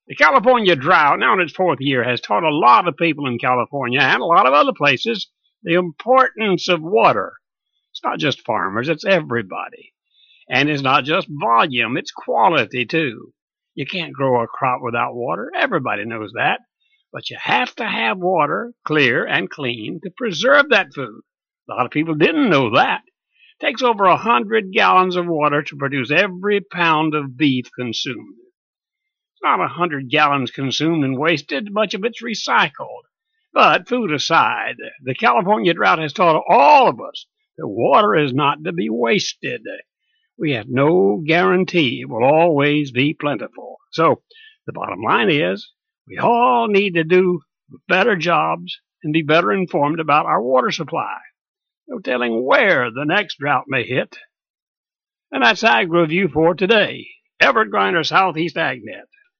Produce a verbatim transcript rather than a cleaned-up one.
The California drought, now in its fourth year, has taught a lot of people in California and a lot of other places the importance of water. It's not just farmers, it's everybody. And it's not just volume, it's quality too. You can't grow a crop without water. Everybody knows that. But you have to have water, clear and clean, to preserve that food. A lot of people didn't know that. It takes over a hundred gallons of water to produce every pound of beef consumed. It's not a hundred gallons consumed and wasted. Much of it's recycled. But food aside, the California drought has taught all of us that water is not to be wasted. We have no guarantee it will always be plentiful. So the bottom line is we all need to do better jobs and be better informed about our water supply. No telling where the next drought may hit. And that's Ag Review for today. Everett Griner, Southeast AgNet.